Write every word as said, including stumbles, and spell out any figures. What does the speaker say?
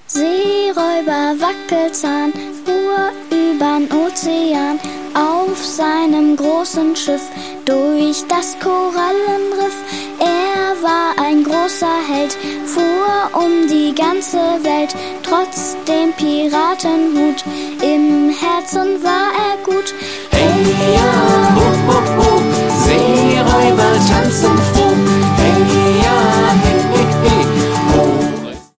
Seeräuber Wackelzahn fuhr übern Ozean auf seinem großen Schiff durch das Korallenriff. Er war ein großer Held, fuhr um die ganze Welt, trotz dem Piratenhut, im Herzen war er gut. Hey, ja.